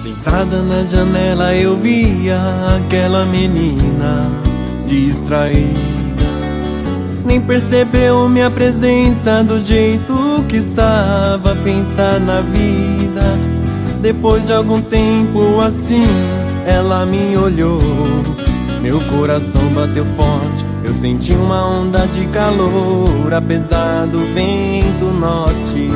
Sentada na janela eu via aquela menina distraída. Nem percebeu minha presença do jeito que estava a pensar na vida. Depois de algum tempo assim, ela me olhou. Meu coração bateu forte, eu senti uma onda de calor, apesar do vento norte.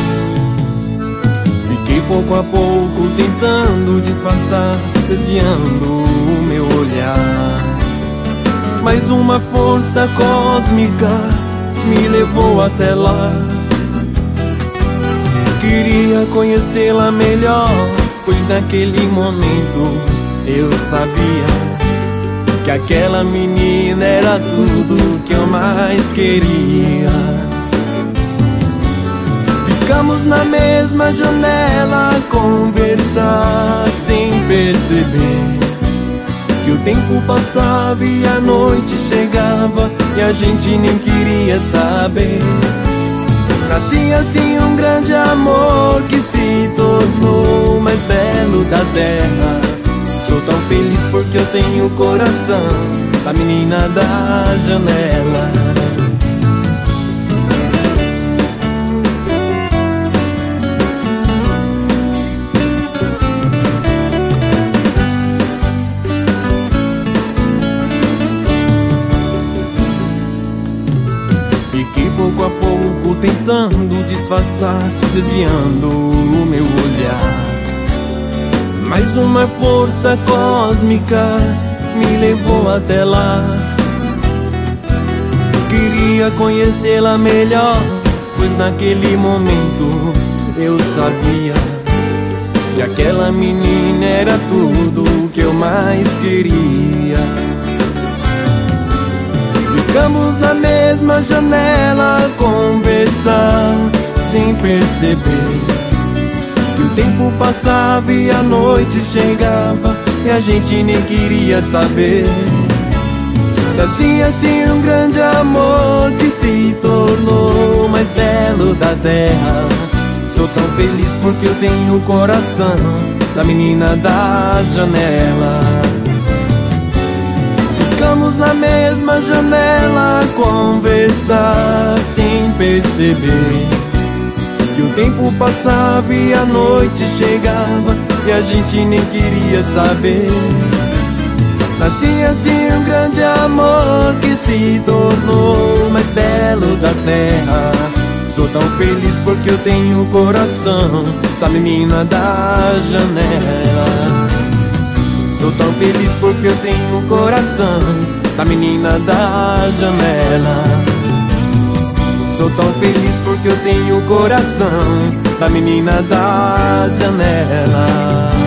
Fiquei pouco a pouco tentando disfarçar, desviando o meu olhar. Mas uma força cósmica me levou até lá. Queria conhecê-la melhor, pois naquele momento eu sabia que aquela menina era tudo que eu mais queria. Ficamos na mesma janela a conversar sem perceber que o tempo passava e a noite chegava e a gente nem queria saber. Nascia assim um grande amor que se tornou o mais belo da terra. Sou tão feliz porque eu tenho o coração da menina da janela. Fiquei pouco a pouco tentando disfarçar, desviando o meu olhar. Mas uma força cósmica me levou até lá. Queria conhecê-la melhor, pois naquele momento eu sabia que aquela menina era tudo que eu mais queria. Ficamos na mesma janela a conversar sem perceber que o tempo passava e a noite chegava e a gente nem queria saber. Nascia assim um grande amor que se tornou o mais belo da terra. Sou tão feliz porque eu tenho o coração da menina da janela. Ficamos na mesma janela a conversar sem perceber que o tempo passava e a noite chegava e a gente nem queria saber. Nascia assim um grande amor que se tornou o mais belo da terra. Sou tão feliz porque eu tenho o coração da menina da janela. Sou tão feliz porque eu tenho o coração da menina da janela. Sou tão feliz porque eu tenho o coração da menina da janela.